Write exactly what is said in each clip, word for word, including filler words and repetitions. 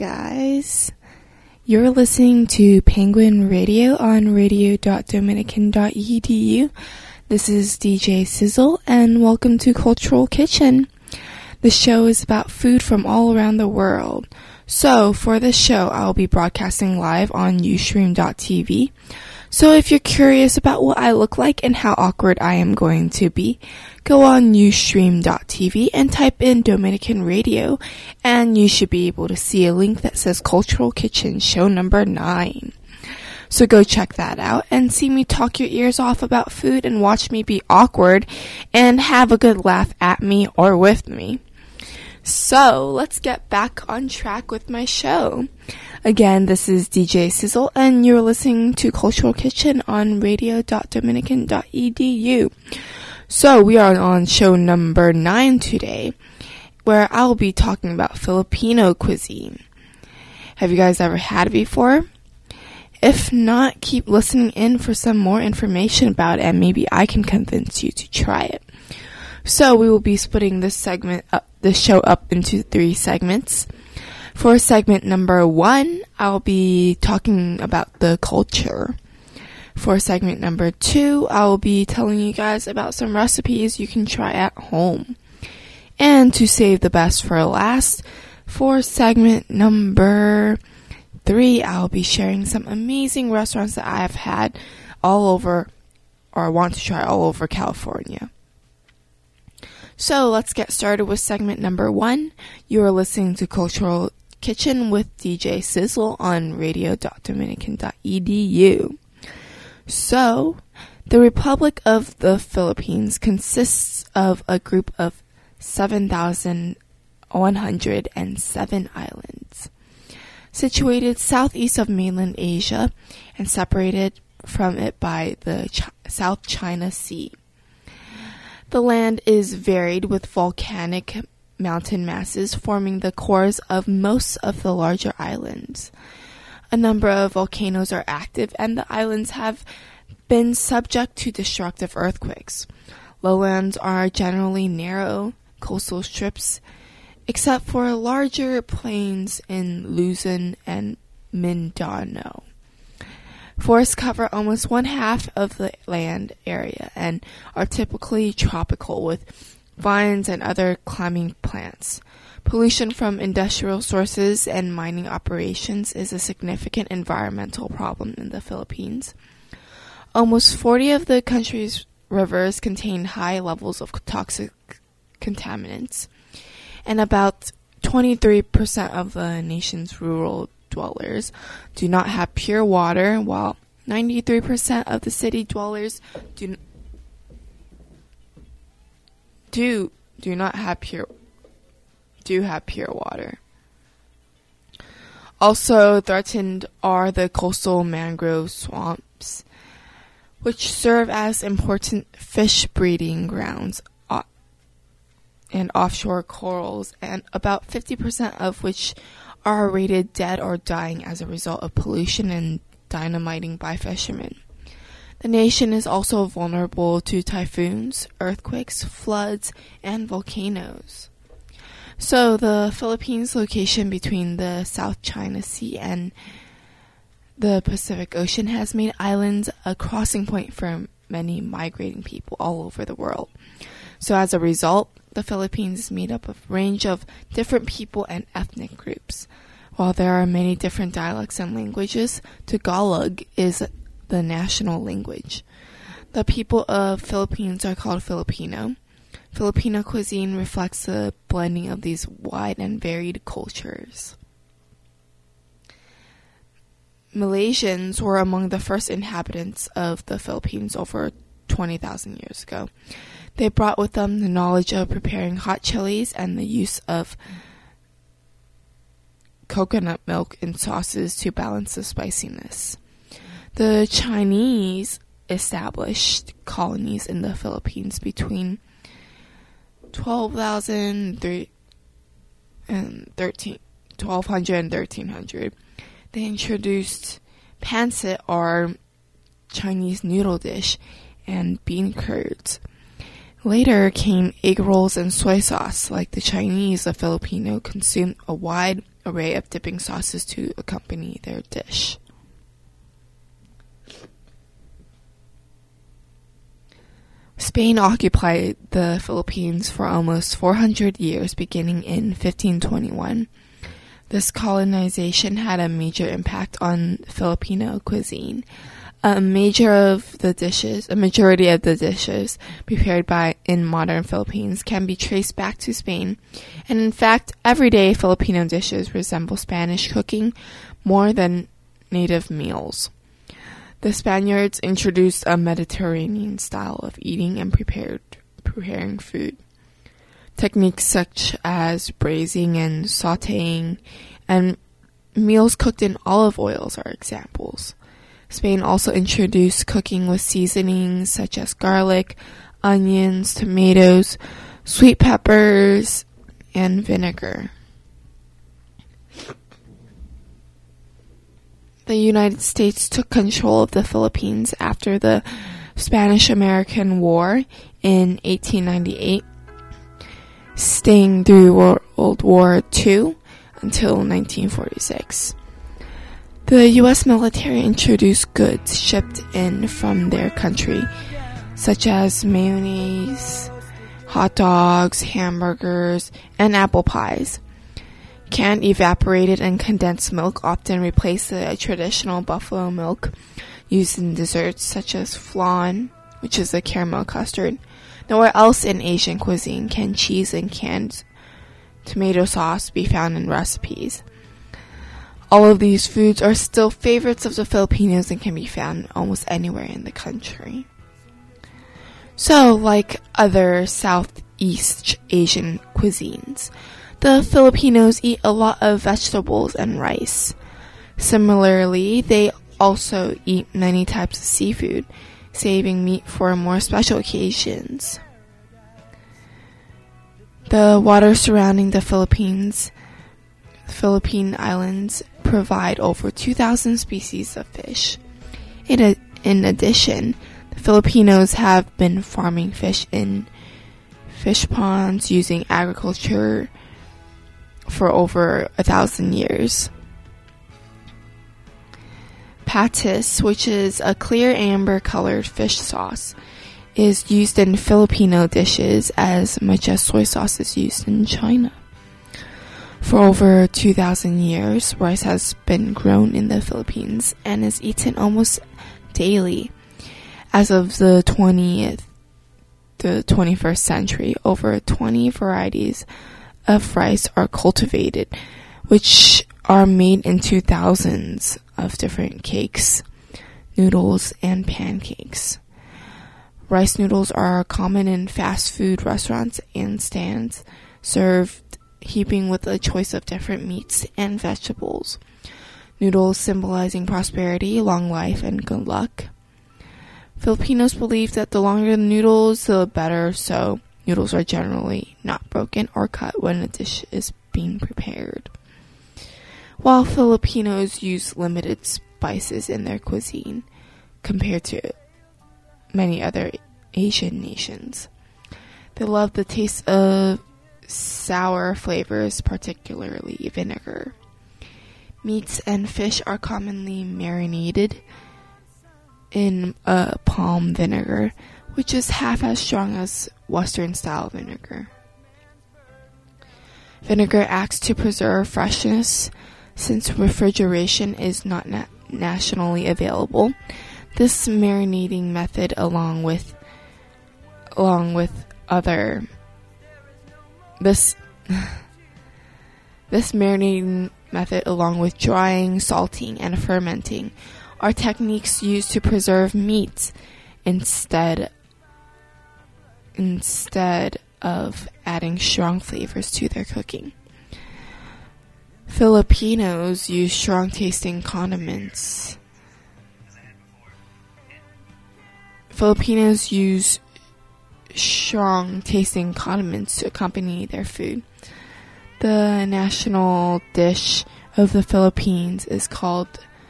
guys. You're listening to Penguin Radio on radio dot dominican dot e d u. This is D J Sizzle, and welcome to Cultural Kitchen. The show is about food from all around the world. So, for this show, I'll be broadcasting live on ustream dot t v. So if you're curious about what I look like and how awkward I am going to be, go on ustream dot t v and type in Dominican Radio, and you should be able to see a link that says Cultural Kitchen Show Number nine. So go check that out and see me talk your ears off about food and watch me be awkward and have a good laugh at me or with me. So let's get back on track with my show. Again, this is D J Sizzle, and you're listening to Cultural Kitchen on radio dot dominican dot e d u. So we are on show number nine today, where I'll be talking about Filipino cuisine. Have you guys ever had it before? If not, keep listening in for some more information about it, and maybe I can convince you to try it. So we will be splitting this segment up, this show up into three segments. For segment number one, I'll be talking about the culture. For segment number two, I'll be telling you guys about some recipes you can try at home. And to save the best for last, for segment number three, I'll be sharing some amazing restaurants that I have had all over, or want to try all over California. So let's get started with segment number one. You are listening to Cultural Kitchen with D J Sizzle on radio dot dominican dot e d u. So, the Republic of the Philippines consists of a group of seven thousand one hundred seven islands, situated southeast of mainland Asia and separated from it by the Ch- South China Sea. The land is varied with volcanic mountain masses forming the cores of most of the larger islands. A number of volcanoes are active, and the islands have been subject to destructive earthquakes. Lowlands are generally narrow coastal strips, except for larger plains in Luzon and Mindanao. Forests cover almost one half of the land area and are typically tropical with vines and other climbing plants. Pollution from industrial sources and mining operations is a significant environmental problem in the Philippines. Almost forty of the country's rivers contain high levels of toxic contaminants, and about twenty-three percent of the nation's rural dwellers do not have pure water, while ninety-three percent of the city dwellers do do do not have pure do have pure water. Also threatened are the coastal mangrove swamps, which serve as important fish breeding grounds uh, and offshore corals, and about fifty percent of which are rated dead or dying as a result of pollution and dynamiting by fishermen. The nation is also vulnerable to typhoons, earthquakes, floods, and volcanoes. So the Philippines' location between the South China Sea and the Pacific Ocean has made islands a crossing point for many migrating people all over the world. So as a result, the Philippines is made up of a range of different people and ethnic groups. While there are many different dialects and languages, Tagalog is the national language. The people of Philippines are called Filipino. Filipino cuisine reflects the blending of these wide and varied cultures. Malaysians were among the first inhabitants of the Philippines over twenty thousand years ago. They brought with them the knowledge of preparing hot chilies and the use of coconut milk in sauces to balance the spiciness. The Chinese established colonies in the Philippines between twelve thousand and twelve hundred and thirteen hundred. They introduced pancit, or Chinese noodle dish, and bean curds. Later came egg rolls and soy sauce. Like the Chinese, the Filipino consumed a wide array of dipping sauces to accompany their dish. Spain occupied the Philippines for almost four hundred years, beginning in fifteen twenty-one. This colonization had a major impact on Filipino cuisine. A major of the dishes, a majority of the dishes prepared by in modern Philippines can be traced back to Spain, and in fact, everyday Filipino dishes resemble Spanish cooking more than native meals. The Spaniards introduced a Mediterranean style of eating and prepared preparing food. Techniques such as braising and sautéing and meals cooked in olive oils are examples. Spain also introduced cooking with seasonings such as garlic, onions, tomatoes, sweet peppers, and vinegar. The United States took control of the Philippines after the Spanish-American War in eighteen ninety-eight, staying through World War Two until nineteen forty-six. The U S military introduced goods shipped in from their country, such as mayonnaise, hot dogs, hamburgers, and apple pies. Canned, evaporated, and condensed milk often replaced the traditional buffalo milk used in desserts such as flan, which is a caramel custard. Nowhere else in Asian cuisine can cheese and canned tomato sauce be found in recipes. All of these foods are still favorites of the Filipinos and can be found almost anywhere in the country. So, like other Southeast Asian cuisines, the Filipinos eat a lot of vegetables and rice. Similarly, they also eat many types of seafood, saving meat for more special occasions. The water surrounding the Philippines, Philippine Islands, provide over two thousand species of fish. In, a, in addition, the Filipinos have been farming fish in fish ponds using agriculture for over a thousand years. Patis, which is a clear amber-colored fish sauce, is used in Filipino dishes as much as soy sauce is used in China. For over two thousand years, rice has been grown in the Philippines and is eaten almost daily. As of the twentieth, the twenty-first century, over twenty varieties of rice are cultivated, which are made into thousands of different cakes, noodles, and pancakes. Rice noodles are common in fast food restaurants and stands, served heaping with a choice of different meats and vegetables. Noodles symbolizing prosperity, long life, and good luck. Filipinos believe that the longer the noodles, the better, so noodles are generally not broken or cut when a dish is being prepared. While Filipinos use limited spices in their cuisine compared to many other Asian nations, they love the taste of sour flavors, particularly vinegar. Meats and fish are commonly marinated in uh, palm vinegar, which is half as strong as Western-style vinegar. Vinegar acts to preserve freshness. Since refrigeration is not na- nationally available, this marinating method, along with along with other this this marinating method, along with drying, salting, and fermenting, are techniques used to preserve meats instead instead of adding strong flavors to their cooking. Filipinos use strong-tasting condiments. Filipinos use strong-tasting condiments to accompany their food. The national dish of the Philippines is called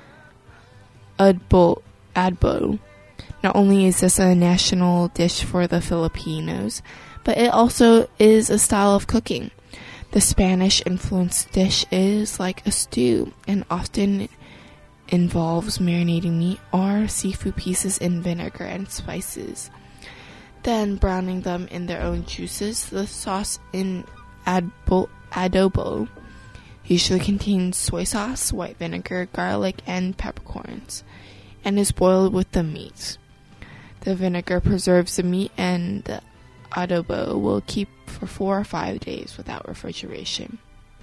adbo. adbo. Not only is this a national dish for the Filipinos, but it also is a style of cooking. The Spanish-influenced dish is like a stew and often involves marinating meat or seafood pieces in vinegar and spices, then browning them in their own juices. The sauce in adbo- adobo usually contains soy sauce, white vinegar, garlic, and peppercorns, and is boiled with the meat. The vinegar preserves the meat, and the adobo will keep for four or five days without refrigeration.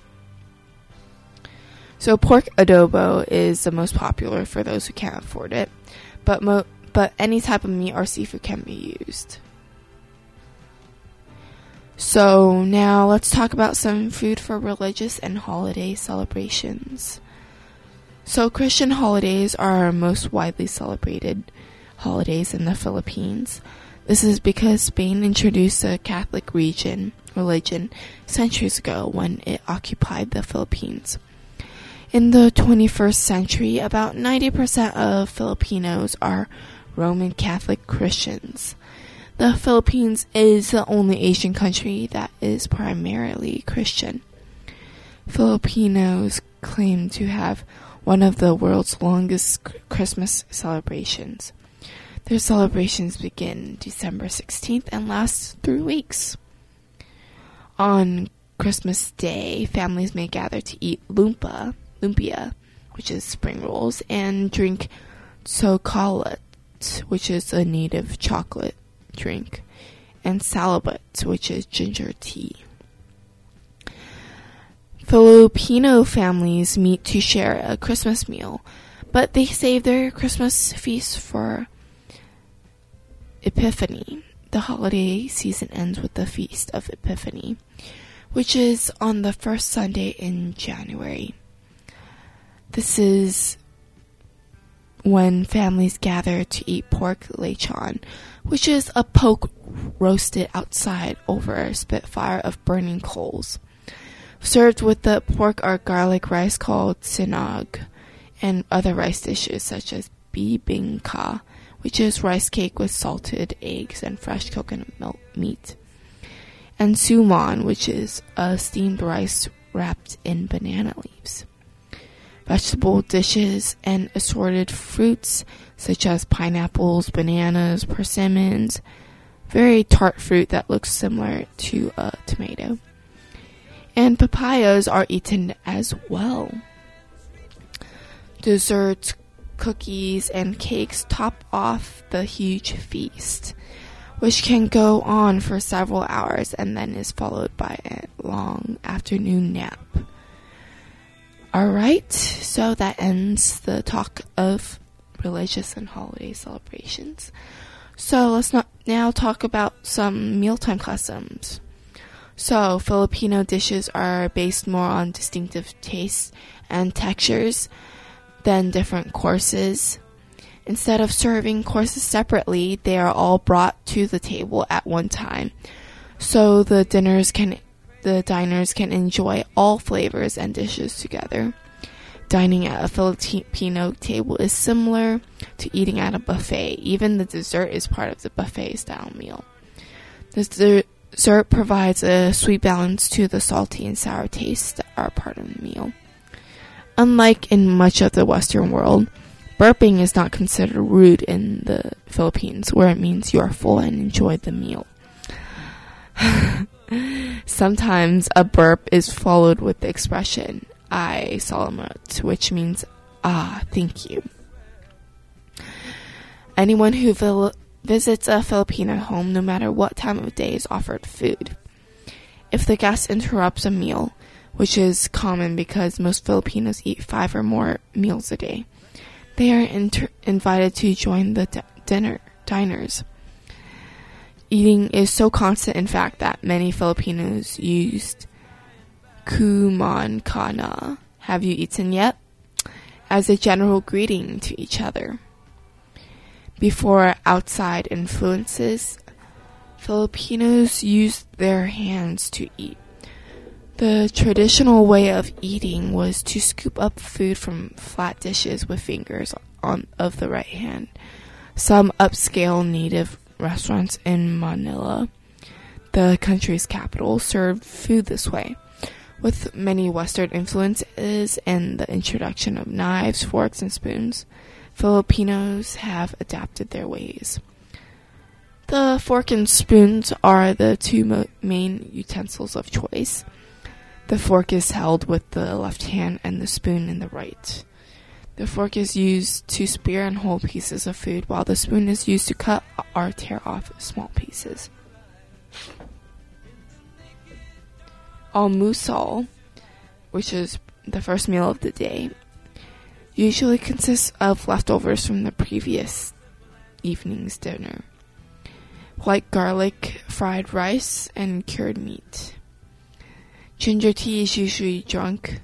So pork adobo is the most popular for those who can't afford it, but mo- but any type of meat or seafood can be used. So now let's talk about some food for religious and holiday celebrations. So Christian holidays are our most widely celebrated holidays in the Philippines. This is because Spain introduced the Catholic region, religion centuries ago when it occupied the Philippines. In the twenty-first century, about ninety percent of Filipinos are Roman Catholic Christians. The Philippines is the only Asian country that is primarily Christian. Filipinos claim to have one of the world's longest Christmas celebrations. Their celebrations begin December sixteenth and last three weeks. On Christmas Day, families may gather to eat lumpa, lumpia, which is spring rolls, and drink chocolate, which is a native chocolate drink, and salabut, which is ginger tea. Filipino families meet to share a Christmas meal, but they save their Christmas feast for Epiphany. The holiday season ends with the Feast of Epiphany, which is on the first Sunday in January. This is when families gather to eat pork lechon, which is a poke roasted outside over a spitfire of burning coals. Served with the pork are garlic rice called sinog, and other rice dishes such as bibingka, which is rice cake with salted eggs and fresh coconut milk meat, and sumon, which is a steamed rice wrapped in banana leaves. Vegetable dishes and assorted fruits such as pineapples, bananas, persimmons, very tart fruit that looks similar to a tomato. And papayas are eaten as well. Desserts, cookies, and cakes top off the huge feast, which can go on for several hours and then is followed by a long afternoon nap. Alright, so that ends the talk of religious and holiday celebrations. So let's not now talk about some mealtime customs. So Filipino dishes are based more on distinctive tastes and textures than different courses. Instead of serving courses separately, they are all brought to the table at one time, so the dinners can the diners can enjoy all flavors and dishes together. Dining at a Filipino table is similar to eating at a buffet. Even the dessert is part of the buffet-style meal. The dessert provides a sweet balance to the salty and sour tastes that are part of the meal. Unlike in much of the Western world, burping is not considered rude in the Philippines, where it means you are full and enjoyed the meal. Sometimes a burp is followed with the expression, "Ay, salamat," which means, "Ah, thank you." Anyone who vil- visits a Filipino home, no matter what time of day, is offered food. If the guest interrupts a meal, which is common because most Filipinos eat five or more meals a day, they are inter- invited to join the d- dinner diners. Eating is so constant, in fact, that many Filipinos used "Kumain ka na," "Have you eaten yet?" as a general greeting to each other. Before outside influences, Filipinos used their hands to eat. The traditional way of eating was to scoop up food from flat dishes with fingers on of the right hand. Some upscale native restaurants in Manila, the country's capital, served food this way. With many Western influences and the introduction of knives, forks, and spoons, Filipinos have adapted their ways. The fork and spoons are the two mo- main utensils of choice. The fork is held with the left hand and the spoon in the right. The fork is used to spear and hold pieces of food, while the spoon is used to cut or tear off small pieces. Almusal, which is the first meal of the day, usually consists of leftovers from the previous evening's dinner, like garlic, fried rice, and cured meat. Ginger tea is usually drunk.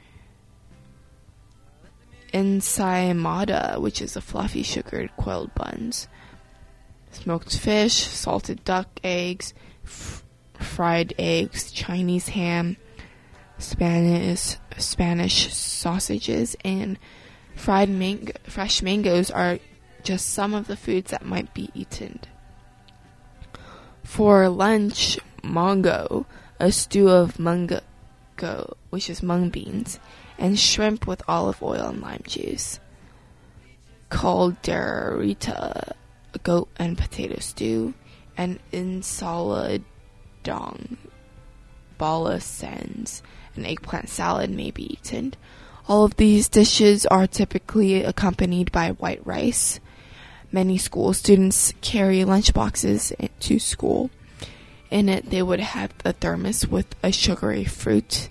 Ensaimada, which is a fluffy sugared quailed buns. Smoked fish, salted duck eggs, f- fried eggs, Chinese ham, Spanish Spanish sausages, and fried mang- fresh mangoes are just some of the foods that might be eaten. For lunch, mongo, a stew of mungo, which is mung beans, and shrimp with olive oil and lime juice. Calderita, a goat and potato stew, and ensaladong, bala sans, an eggplant salad may be eaten. All of these dishes are typically accompanied by white rice. Many school students carry lunchboxes to school. In it, they would have a thermos with a sugary fruit,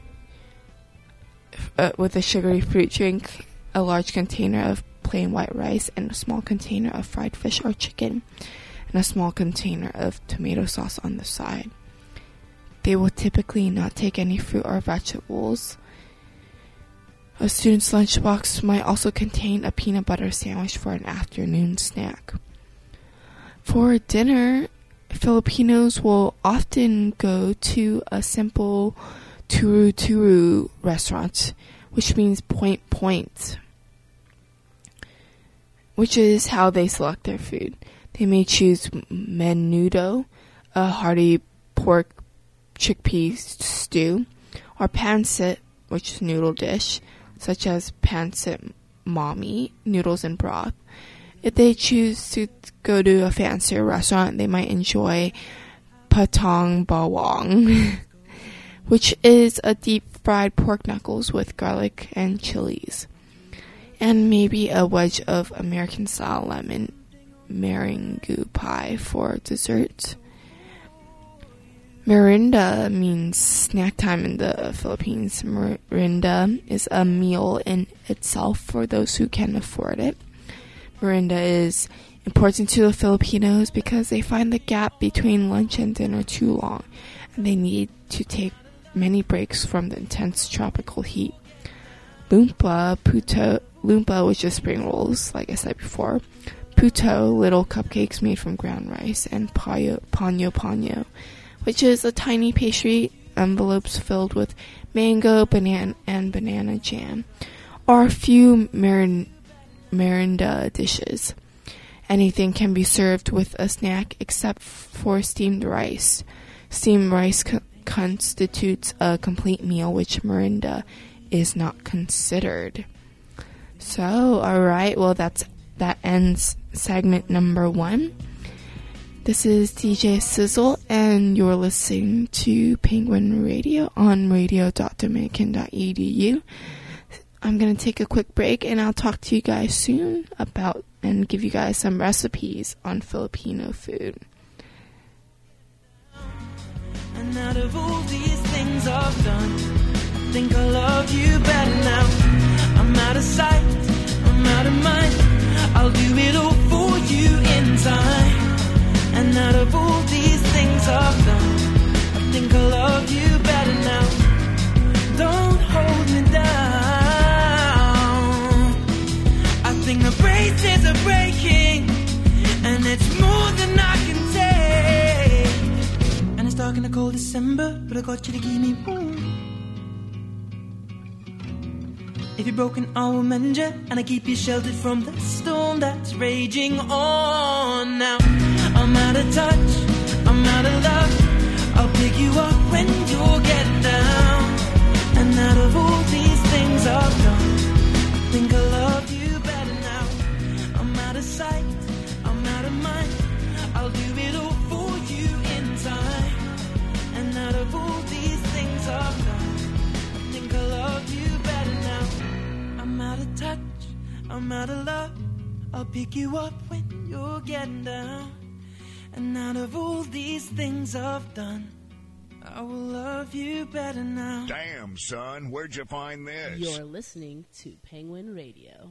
uh, with a sugary fruit drink, a large container of plain white rice, and a small container of fried fish or chicken, and a small container of tomato sauce on the side. They will typically not take any fruit or vegetables. A student's lunchbox might also contain a peanut butter sandwich for an afternoon snack. For dinner, Filipinos will often go to a simple turu-turu restaurant, which means point point, which is how they select their food. They may choose menudo, a hearty pork chickpea stew, or pancit, which is a noodle dish, such as pancit mommy, noodles and broth. If they choose to go to a fancier restaurant, they might enjoy patong bawang, which is a deep-fried pork knuckles with garlic and chilies, and maybe a wedge of American-style lemon meringue pie for dessert. Merinda means snack time in the Philippines. Merinda is a meal in itself for those who can afford it. Merinda is important to the Filipinos because they find the gap between lunch and dinner too long, and they need to take many breaks from the intense tropical heat. Lumpa, puto, lumpa, which is spring rolls, like I said before. Puto, little cupcakes made from ground rice, and payo, paño paño, which is a tiny pastry envelopes filled with mango, banana, and banana jam, or a few marin, merinda dishes. Anything can be served with a snack except for steamed rice. Steamed rice co- constitutes a complete meal, which merinda is not considered. So, alright, well that's that ends segment number one. This is D J Sizzle, and you're listening to Penguin Radio on radio dot dominican dot e d u. I'm going to take a quick break, and I'll talk to you guys soon about and give you guys some recipes on Filipino food. And out of all these things I've done, I think I love you better now. I'm out of sight, I'm out of mind, I'll do it all for you in time. And out of all these things I've done, I think I love you better now. Don't hold me down. I think the braces are breaking, and it's more than I can take. And it's dark in the cold December, but I got you to keep me warm. If you're broken, I will mend you, and I keep you sheltered from the storm that's raging on. Now I'm out of touch, I'm out of love, I'll pick you up when you're getting down. I'm out of love. I'll pick you up when you're getting down. And out of all these things I've done, I will love you better now. Damn, son, where'd you find this? You're listening to Penguin Radio.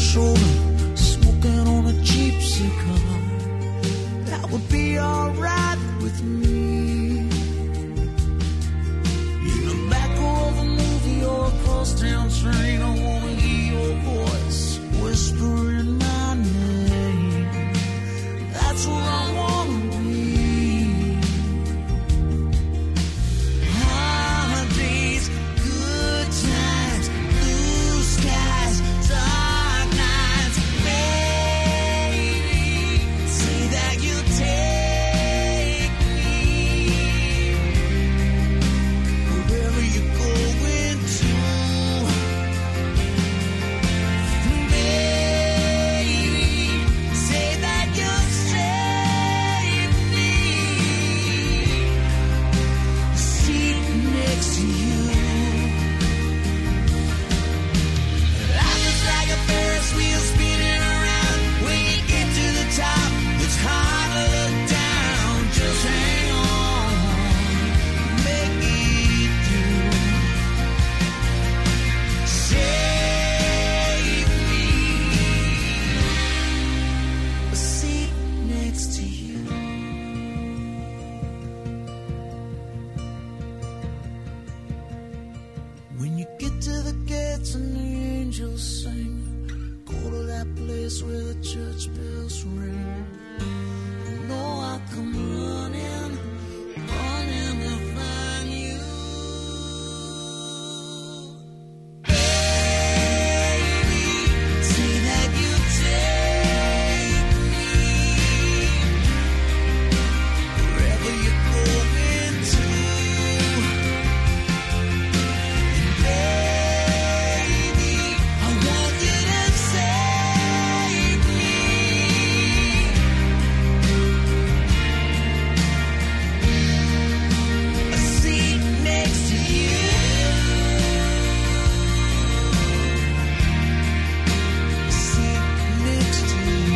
shoulder, smoking on a cheap cigar. That would be alright with me. In the back of a movie or a crosstown train, I wanna hear your voice whispering my name. That's where I wanna be. Holidays, good times, blue skies, dark nights, baby. Say that you'll take me wherever you're going to. Baby, say that you'll save me. Seat next to you. Life is like a Ferris wheel spinning around. When you get to the top, it's hard to look down. Just hang on, make it through. Save me. A seat next to you. When you get to the gates and the angels sing, go to that place where the church bells ring. You know I'll come running, running to find you. Baby, say that you take me wherever you're going to. Baby, I want you to save me. A seat next to you. A seat next to you.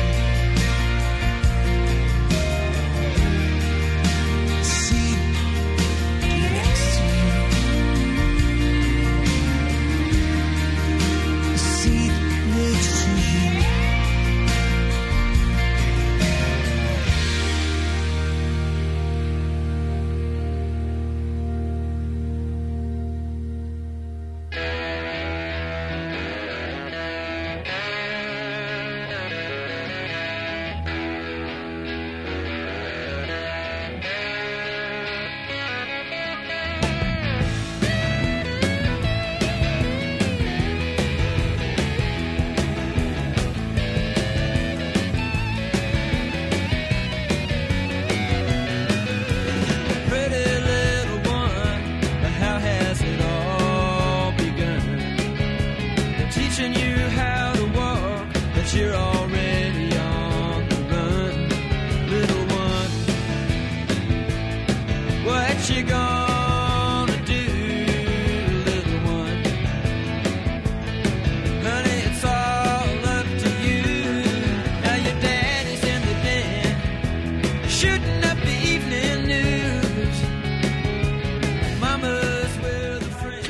Seat next to you. Seat next to you. Pretty little one, but how has it all begun? They're teaching you how to walk, but you're already on the run. Little one, what you gonna do, little one? Honey, it's all up to you. Now your daddy's in the den, shooting up the evening news. Mama's with a friend.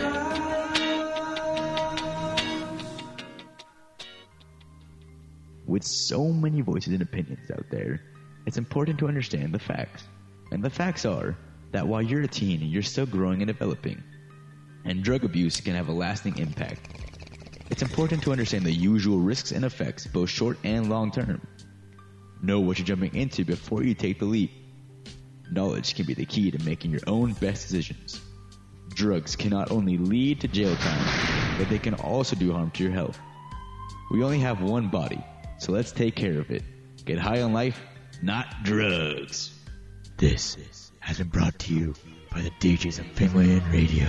With so many voices and opinions out there, it's important to understand the facts. And the facts are that while you're a teen, you're still growing and developing, and drug abuse can have a lasting impact. It's important to understand the usual risks and effects, both short and long term. Know what you're jumping into before you take the leap. Knowledge can be the key to making your own best decisions. Drugs can not only lead to jail time, but they can also do harm to your health. We only have one body, so let's take care of it. Get high on life, not drugs. This has been brought to you by the D Js of Penguin Radio.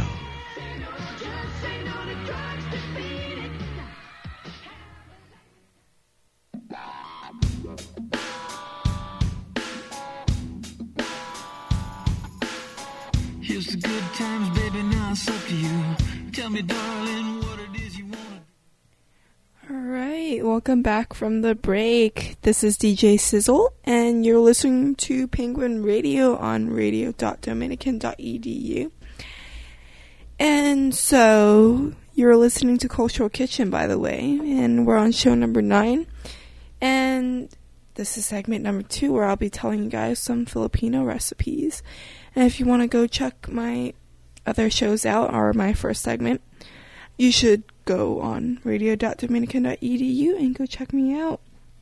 Here's the good times, baby, now it's up to you. Tell me, darling, what it is you want. All right, welcome back from the break. This is D J Sizzle, and you're listening to Penguin Radio on radio dot dominican dot e d u. And so, You're listening to Cultural Kitchen, by the way, and we're on show number nine. And this is segment number two, where I'll be telling you guys some Filipino recipes. And if you want to go check my other shows out, or my first segment, you should go on radio dot dominican dot e d u and go check me out.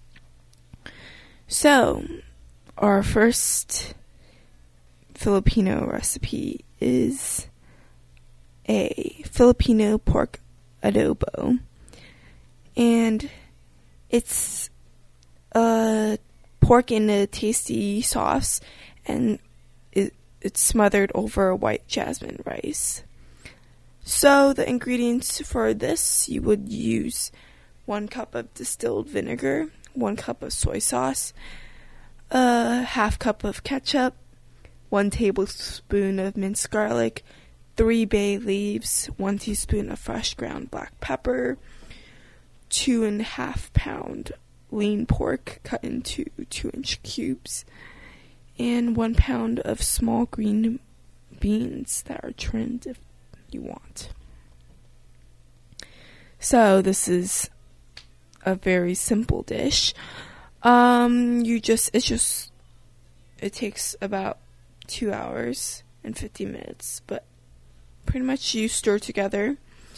So, our first Filipino recipe is a Filipino pork adobo, and it's uh, pork in a tasty sauce, and it, it's smothered over white jasmine rice. So the ingredients for this, you would use one cup of distilled vinegar, one cup of soy sauce, a half cup of ketchup, one tablespoon of minced garlic, three bay leaves, one teaspoon of fresh ground black pepper, two and a half pound lean pork cut into two inch cubes, and one pound of small green beans that are trimmed if you want. So this is a very simple dish. Um, you just, it's just, it takes about two hours and fifty minutes, but pretty much you stir together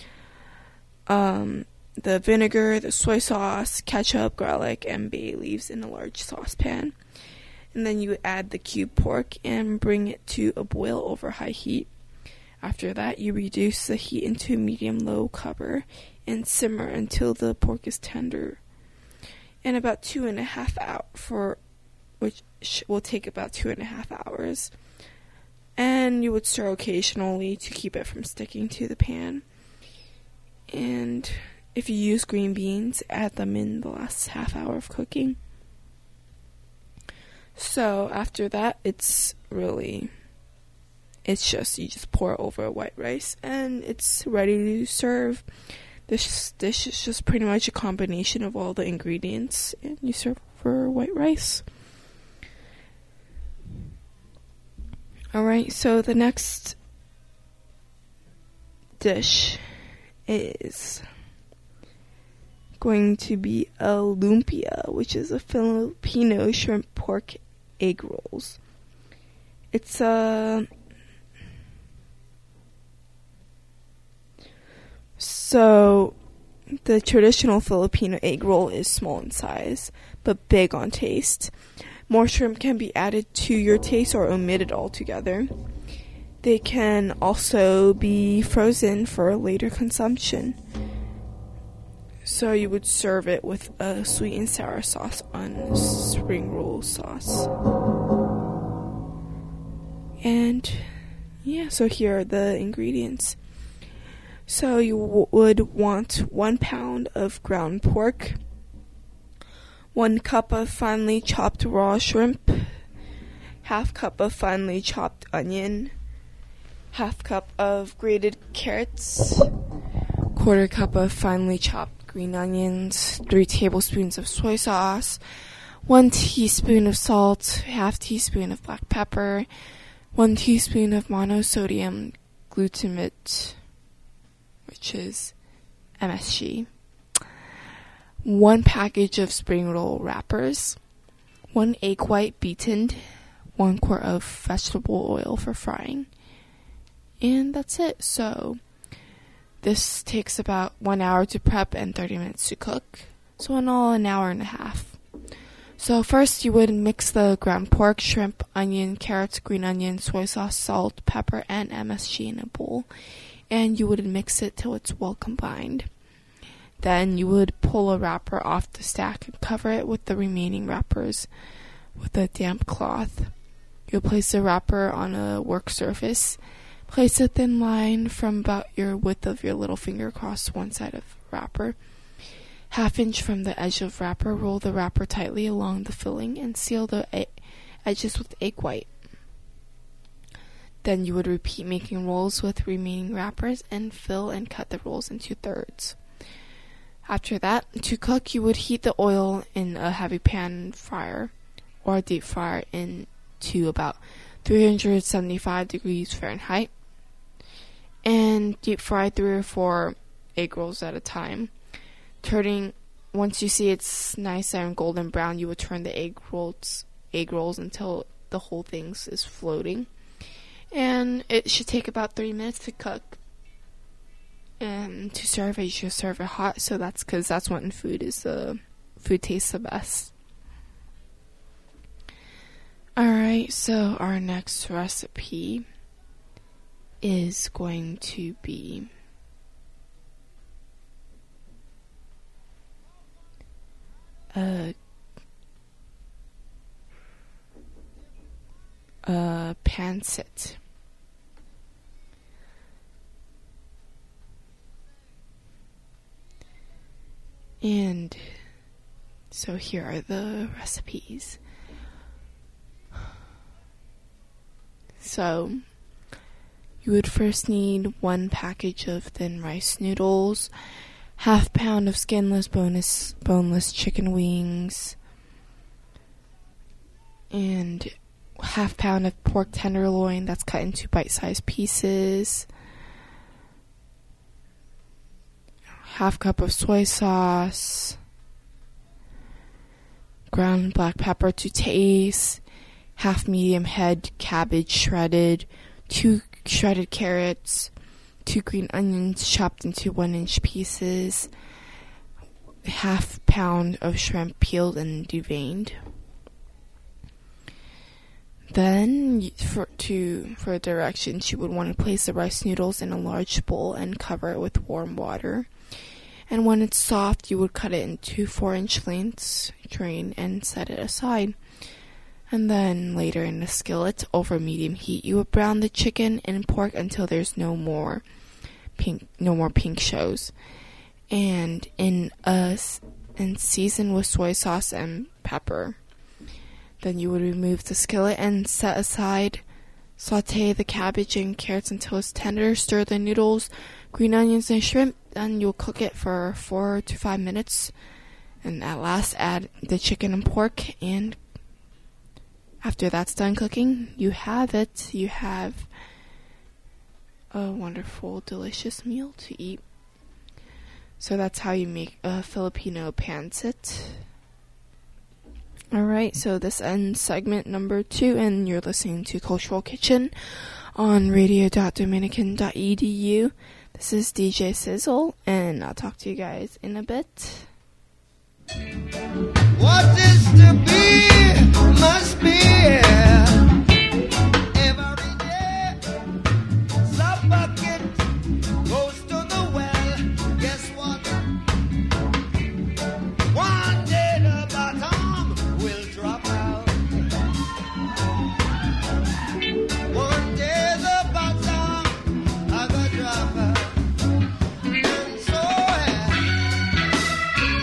um, the vinegar, the soy sauce, ketchup, garlic, and bay leaves in a large saucepan. And then you add the cube pork and bring it to a boil over high heat. After that, you reduce the heat into medium-low cover and simmer until the pork is tender. And about two and a half hours, for which will take about two and a half hours. And you would stir occasionally to keep it from sticking to the pan. And if you use green beans, add them in the last half hour of cooking. So after that, it's really, it's just, you just pour over white rice and it's ready to serve. This dish is just pretty much a combination of all the ingredients, and you serve over white rice. Alright, so the next dish is going to be a lumpia, which is a Filipino shrimp pork egg rolls. It's a... So, the traditional Filipino egg roll is small in size, but big on taste. More shrimp can be added to your taste or omitted altogether. They can also be frozen for later consumption. So you would serve it with a sweet and sour sauce on spring roll sauce. And yeah, so here are the ingredients. So you w- would want one pound of ground pork, one cup of finely chopped raw shrimp, half cup of finely chopped onion, half cup of grated carrots, quarter cup of finely chopped green onions, three tablespoons of soy sauce, one teaspoon of salt, half teaspoon of black pepper, one teaspoon of monosodium glutamate, which is M S G, one package of spring roll wrappers, one egg white beaten, one quart of vegetable oil for frying, and that's it. So this takes about one hour to prep and thirty minutes to cook, so in all an hour and a half. So first you would mix the ground pork, shrimp, onion, carrots, green onion, soy sauce, salt, pepper, and M S G in a bowl, and you would mix it till it's well combined. Then you would pull a wrapper off the stack and cover it with the remaining wrappers with a damp cloth. You'll place the wrapper on a work surface. Place a thin line from about your width of your little finger across one side of the wrapper. Half inch from the edge of wrapper, roll the wrapper tightly along the filling and seal the e- edges with egg white. Then you would repeat making rolls with remaining wrappers and fill and cut the rolls into thirds. After that, to cook, you would heat the oil in a heavy pan fryer or deep fryer into about three hundred seventy-five degrees Fahrenheit, and deep fry three or four egg rolls at a time. Turning, once you see it's nice and golden brown, you would turn the egg rolls, egg rolls until the whole thing is floating. And it should take about three minutes to cook. And to serve it, you should serve it hot. So that's because that's when food is uh, food tastes the best. Alright, so our next recipe is going to be a, a pancit. And so here are the recipes. So you would first need one package of thin rice noodles, half pound of skinless, boneless, boneless chicken wings, and half pound of pork tenderloin that's cut into bite-sized pieces, half cup of soy sauce, ground black pepper to taste, half medium head cabbage shredded, two shredded carrots, two green onions chopped into one inch pieces, half pound of shrimp peeled and deveined. Then, for to for directions, you would want to place the rice noodles in a large bowl and cover it with warm water. And when it's soft, you would cut it into four inch lengths, drain, and set it aside. And then later in the skillet, over medium heat, you would brown the chicken and pork until there's no more pink, no more pink shows. And in a, and season with soy sauce and pepper. Then you would remove the skillet and set aside. Saute the cabbage and carrots until it's tender. Stir the noodles, green onions, and shrimp. Then you'll cook it for four to five minutes. And at last, add the chicken and pork. And after that's done cooking, you have it. You have a wonderful, delicious meal to eat. So that's how you make a Filipino pancit. Alright, so this ends segment number two, and you're listening to Cultural Kitchen on radio dot dominican dot e d u. This is D J Sizzle, and I'll talk to you guys in a bit. What is to be must be. Every day, some bucket goes to the well. Guess what? One day the bottom will drop out. One day the bottom of the drop out. And so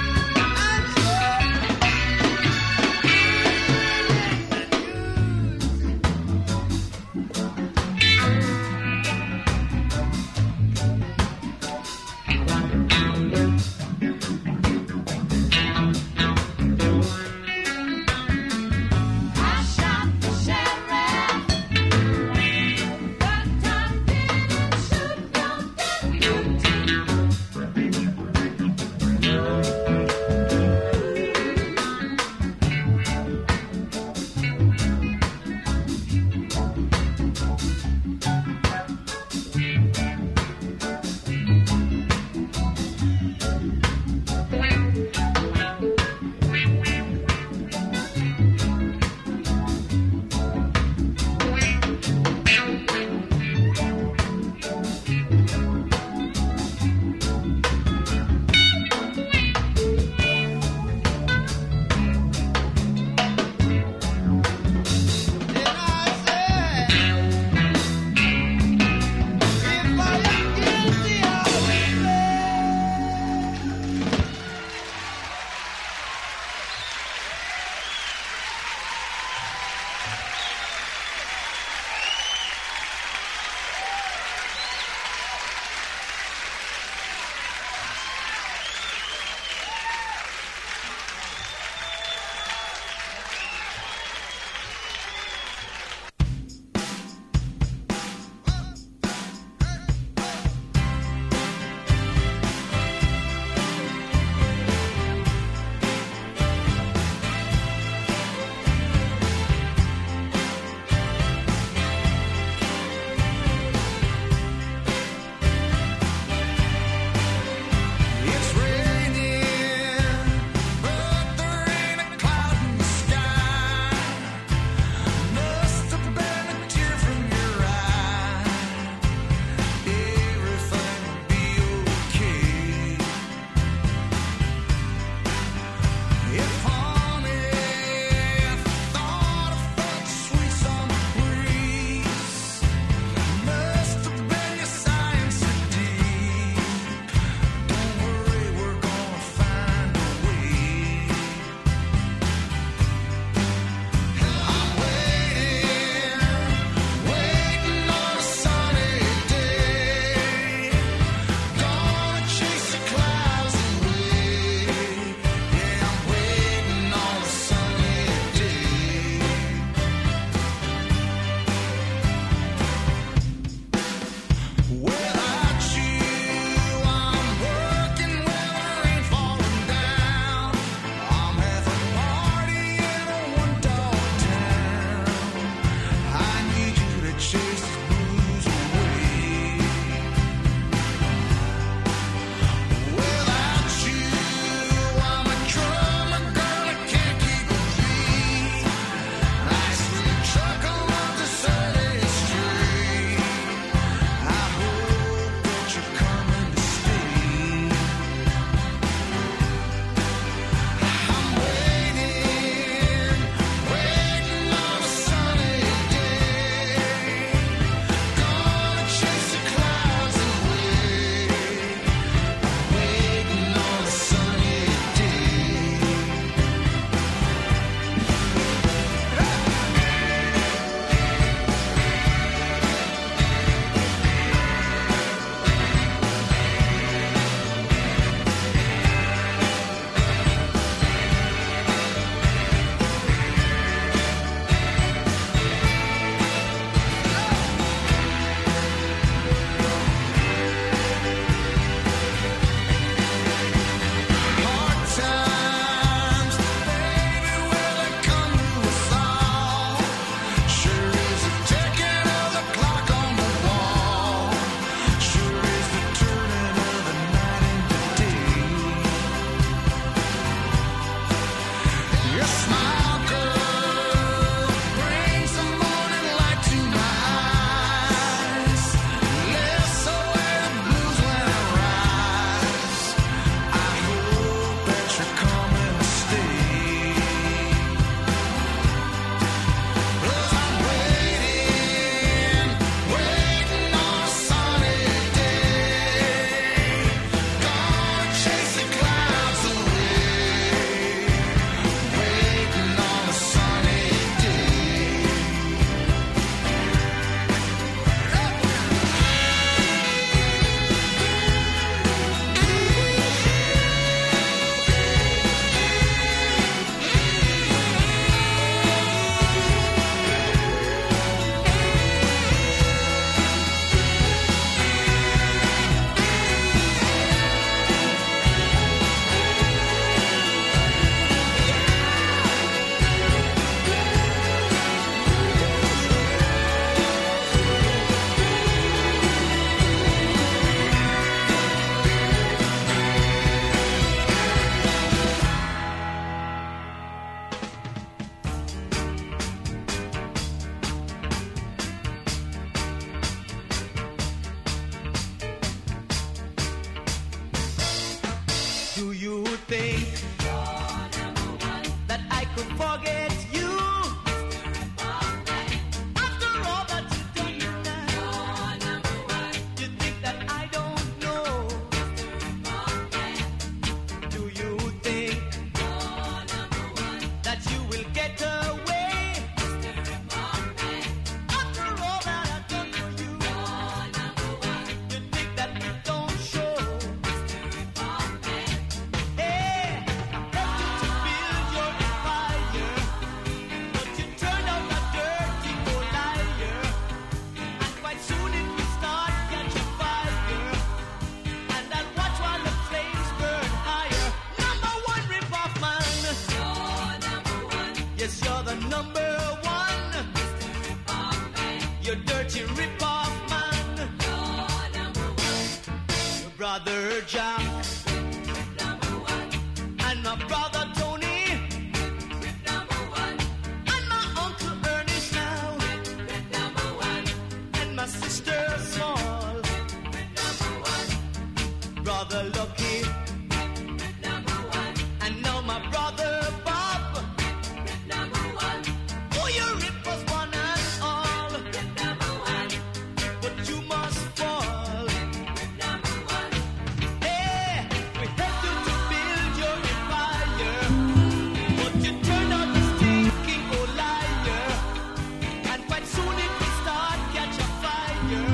Yes, you're the number one. Mister Rip-Off Man. You dirty rip-off man. You're number one. Your brother Jack Rip number one. and my brother Tony Rip number one. and my uncle Ernest now Rip number one. and my sister Small, Rip number one. brother Lucky Rip number one. and now my brother Bob. Rip number one. Oh, you rip us one and all, Rip number one. but you must fall. Rip number one. Hey, we helped you to build your empire, but you turned out a stinking old liar, and quite soon it will start catch a fire.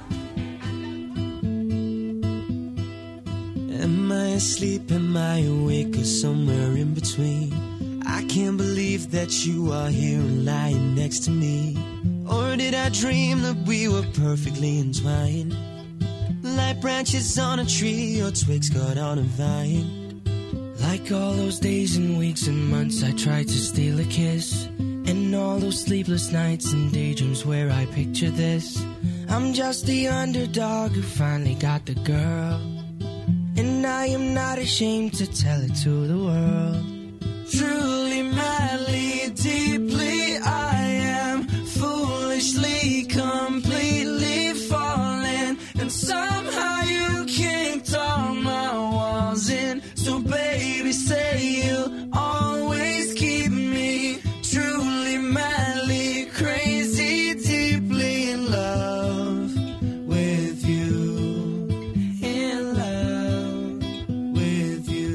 Am I asleep, am I awake, or somewhere in between? I can't believe that you are here and lying next to me. Or did I dream that we were perfectly entwined? Like branches on a tree or twigs caught on a vine. Like all those days and weeks and months I tried to steal a kiss. And all those sleepless nights and daydreams where I picture this. I'm just the underdog who finally got the girl. And I am not ashamed to tell it to the world. Truly, madly, deeply, I am foolishly, completely falling. And somehow you kicked all my walls in. So baby, say you'll always keep me truly, madly, crazy, deeply in love with you. In love with you.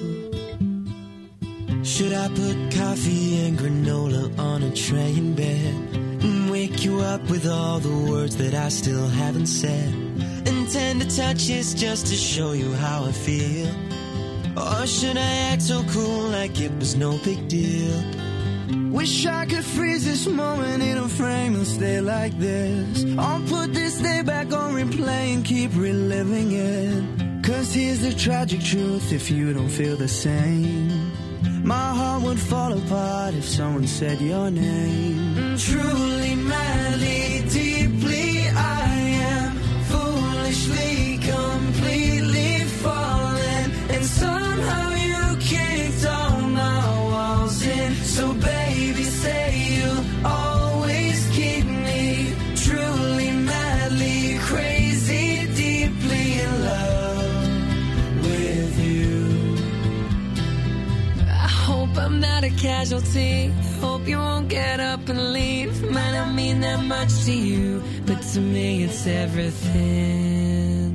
Should I put coffee and granola on a tray in bed and wake you up with all the words that I still haven't said? And tender touches just to show you how I feel? Or should I act so cool like it was no big deal? Wish I could freeze this moment in a frame and stay like this. Or put this day back on replay and keep reliving it. Cause here's the tragic truth, if you don't feel the same, my heart would fall apart if someone said your name. Truly, madly, deeply, I am foolishly, completely falling. And somehow you kicked all my walls in. So baby, say you'll always keep me truly, madly, crazy, deeply in love with you. I hope I'm not a casualty. Hope you won't get up and leave. Might not mean that much to you, but to me it's everything.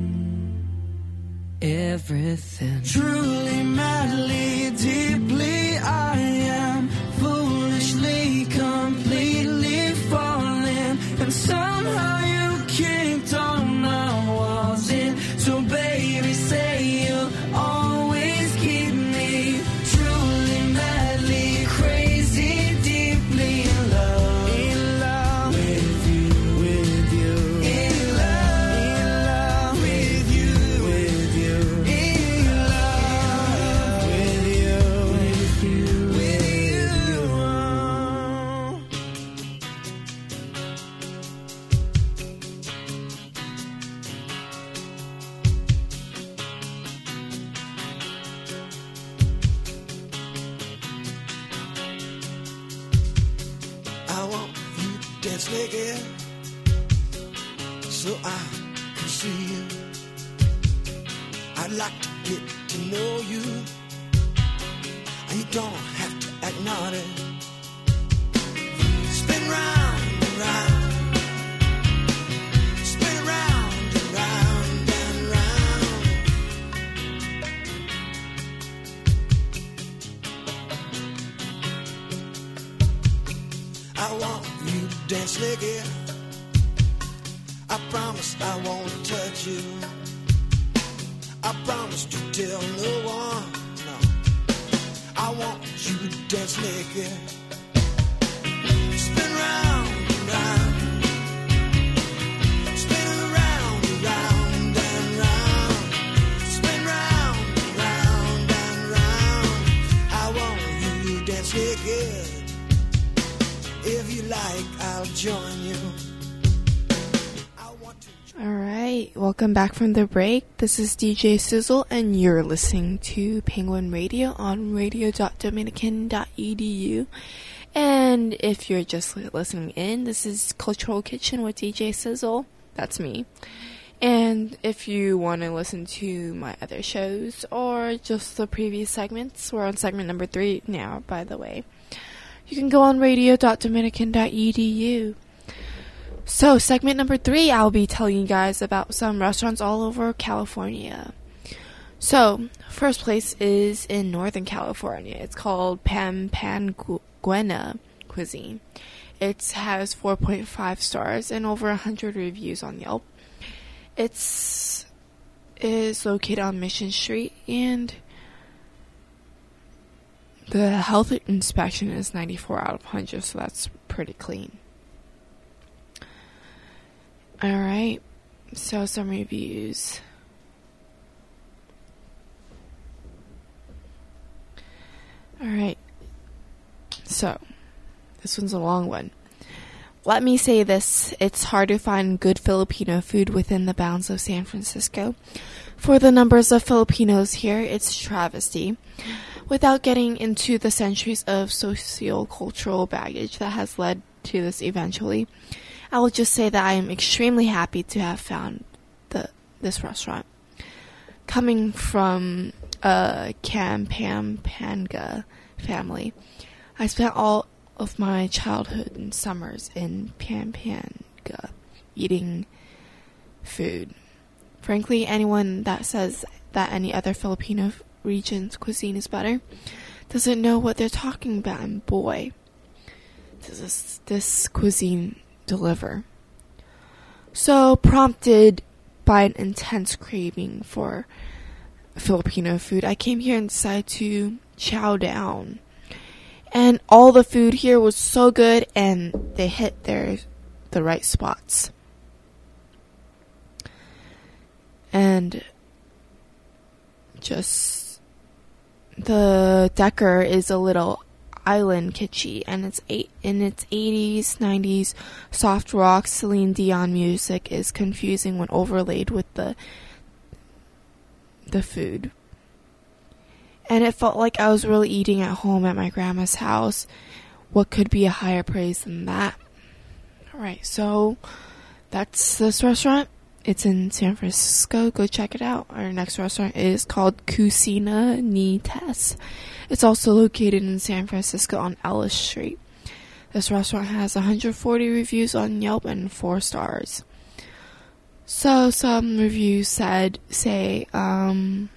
Everything. Truly, madly, deeply, I am foolishly, completely falling. And somehow you kicked all my walls in. So baby, say you'll always keep me truly, madly, crazy, deeply in love. In love with you, with you. In love, in love with you, with you. In love with you, with you, with you. I want you to dance naked so I can see you. I'd like to get to know you. You don't have to act naughty. Spin round and round. Spin round and round and round. I want you to dance naked. I promise I won't touch you. I promise to tell no one. No, I want you to dance naked. Spin round and round. Spin around and round and round. Spin round and round and round. I want you to dance naked. If you like, I'll join you. I want to. All right, welcome back from the break. This is D J Sizzle, and you're listening to Penguin Radio on radio dot dominican dot e d u. And if you're just listening in, this is Cultural Kitchen with D J Sizzle. That's me. And if you want to listen to my other shows or just the previous segments, we're on segment number three now, by the way. You can go on radio dot dominican dot e d u. So, segment number three, I'll be telling you guys about some restaurants all over California. So, first place is in Northern California. It's called Pampanguna Cuisine. It has four point five stars and over one hundred reviews on Yelp. It's is located on Mission Street, and the health inspection is ninety-four out of one hundred, so that's pretty clean. Alright, so some reviews. Alright, so this one's a long one. Let me say this, it's hard to find good Filipino food within the bounds of San Francisco. For the numbers of Filipinos here, it's a travesty. Without getting into the centuries of socio-cultural baggage that has led to this eventually, I will just say that I am extremely happy to have found the this restaurant. Coming from a Pampanga family, I spent all of my childhood and summers in Pampanga eating food. Frankly, anyone that says that any other Filipino region's cuisine is better doesn't know what they're talking about, and boy, does this, this cuisine deliver. So, prompted by an intense craving for Filipino food, I came here and decided to chow down. And all the food here was so good, and they hit their the right spots. And just the decor is a little island kitschy, and it's eight in its eighties, nineties soft rock Celine Dion music is confusing when overlaid with the the food. And it felt like I was really eating at home at my grandma's house. What could be a higher praise than that? Alright, so that's this restaurant. It's in San Francisco. Go check it out. Our next restaurant is called Cucina Ni Tess. It's also located in San Francisco on Ellis Street. This restaurant has one hundred forty reviews on Yelp and four stars. So some reviews said, say, um...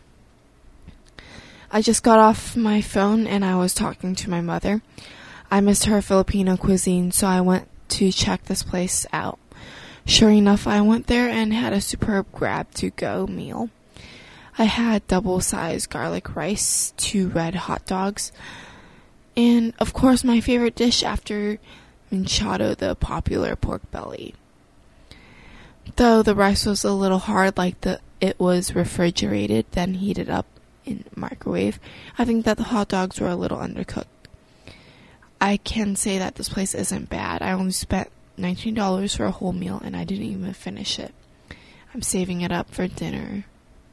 I just got off my phone and I was talking to my mother. I missed her Filipino cuisine, so I went to check this place out. Sure enough, I went there and had a superb grab-to-go meal. I had double-sized garlic rice, two red hot dogs, and, of course, my favorite dish after manchado, the popular pork belly. Though the rice was a little hard, like the it was refrigerated, then heated up in microwave, I think that the hot dogs were a little undercooked. I can say that this place isn't bad. I only spent nineteen dollars for a whole meal and I didn't even finish it. I'm saving it up for dinner.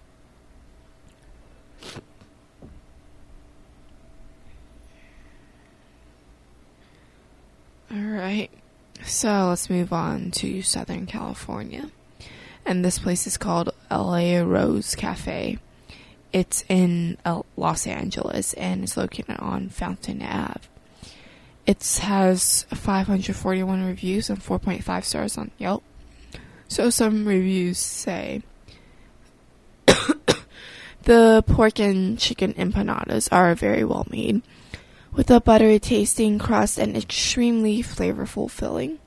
Alright, so let's move on to Southern California. And this place is called L A Rose Cafe. It's in uh, Los Angeles, and it's located on Fountain Avenue. It has five hundred forty-one reviews and four point five stars on Yelp. So some reviews say, the pork and chicken empanadas are very well made, with a buttery tasting crust and extremely flavorful filling.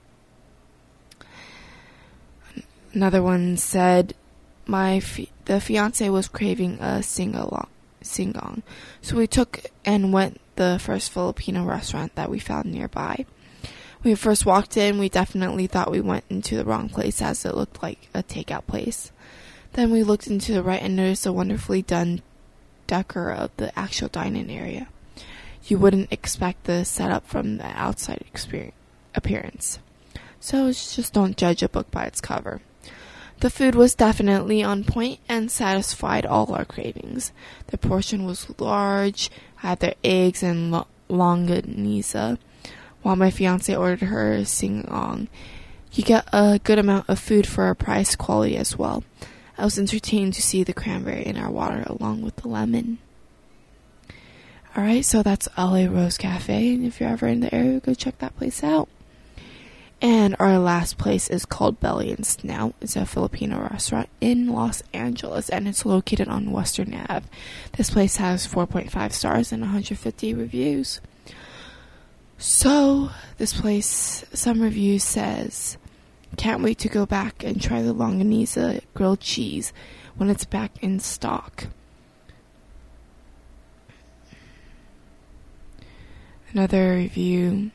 Another one said, My fi- the fiance was craving a sing-along, sing-along, so we took and went the first Filipino restaurant that we found nearby. When we first walked in, we definitely thought we went into the wrong place, as it looked like a takeout place. Then we looked into the right and noticed a wonderfully done decor of the actual dining area. you wouldn't expect the setup from the outside experience, appearance. So just don't judge a book by its cover. The food was definitely on point and satisfied all our cravings. The portion was large, had their eggs and lo- longanisa, while my fiance ordered her singong. You get a good amount of food for a price, quality as well. I was entertained to see the cranberry in our water along with the lemon. Alright, so that's L A Rose Cafe, and if you're ever in the area, go check that place out. And our last place is called Belly and Snout. It's a Filipino restaurant in Los Angeles, and it's located on Western Avenue. This place has four point five stars and one hundred fifty reviews. So, this place, some reviews says, can't wait to go back and try the longanisa grilled cheese when it's back in stock. Another review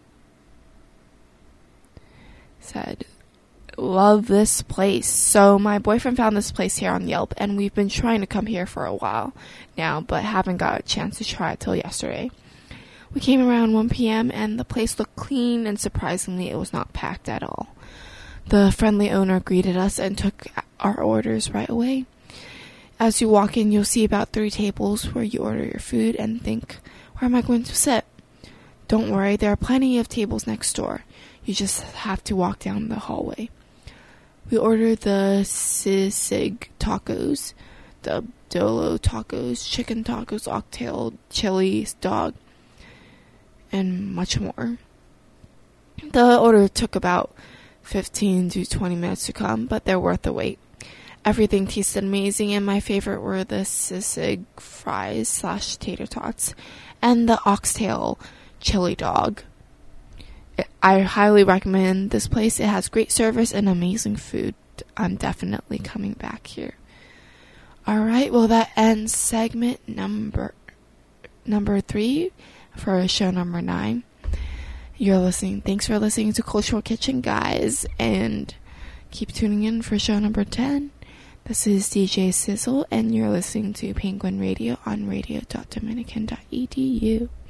said, love this place. So my boyfriend found this place here on Yelp, and we've been trying to come here for a while now, but haven't got a chance to try it till yesterday. We came around one p.m. and the place looked clean, and surprisingly it was not packed at all. The friendly owner greeted us and took our orders right away. As you walk in, you'll see about three tables where you order your food and think, where am I going to sit? Don't worry, there are plenty of tables next door. You just have to walk down the hallway. We ordered the sisig tacos, the dolo tacos, chicken tacos, oxtail, chili, dog, and much more. The order took about fifteen to twenty minutes to come, but they're worth the wait. Everything tasted amazing, and my favorite were the sisig fries slash tater tots and the oxtail chili dog. I highly recommend this place. It has great service and amazing food. I'm definitely coming back here. Alright, well that ends segment number number three for show number nine. You're listening. Thanks for listening to Cultural Kitchen, guys, and keep tuning in for show number ten. This is D J Sizzle, and you're listening to Penguin Radio on radio dot dominican dot e d u.